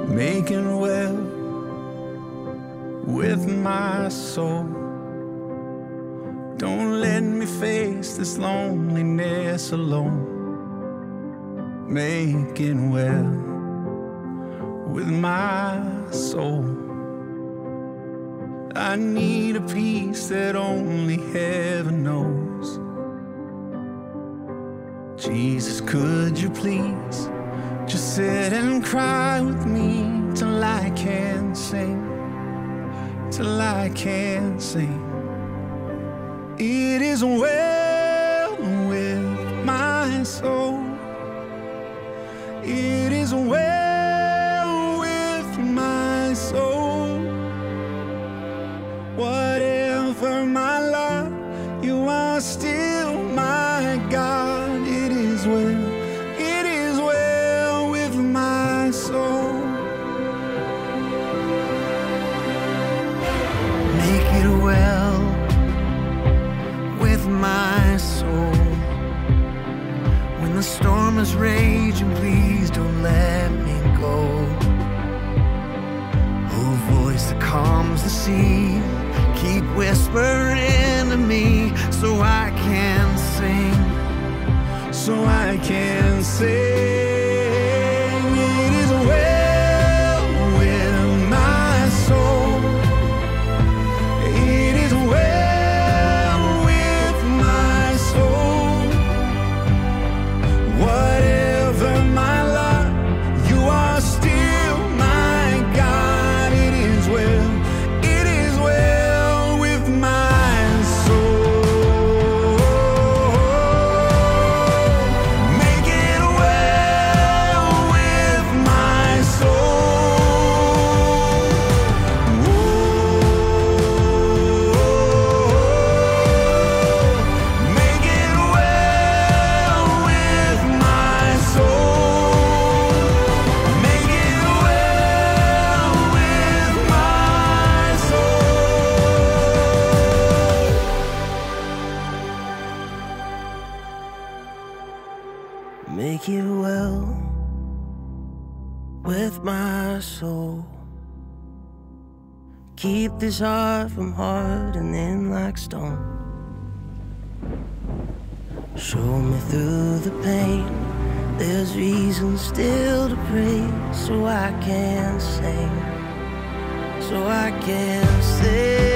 making well with my soul. Don't let me face this loneliness alone. Making well with my soul. I need a peace that only heaven knows. Jesus, could you please just sit and cry with me till I can sing, till I can sing. It is well with my soul. It is well with my soul. Whatever my lot, you are still my God. It is well with my soul. Make it well with my soul. When the storm is raging, please don't let me go. Oh, voice that calms the sea, keep whispering to me so I can sing, so I can sing. It is well with my soul. It is well with my soul. Whatever my lot, you are still my God. It is well with my soul. Make it well with my soul. Make it well with my soul. Make it well with my soul. Make it well with my soul. Keep this heart from hardening like stone. Show me through the pain, there's reason still to pray, so I can sing, so I can sing.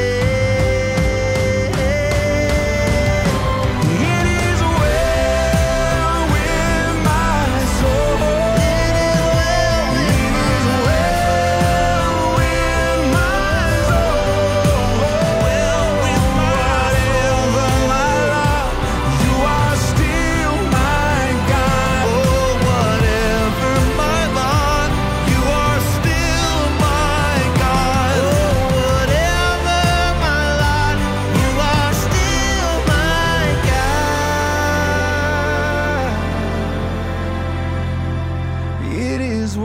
It is well with my soul. It is well with my soul. Well with whatever my lot, you are still my God. Oh, whatever my lot, you are still my God. Oh, whatever my lot, you are still my God. It is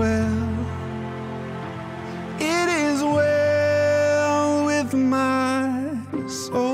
well with my soul.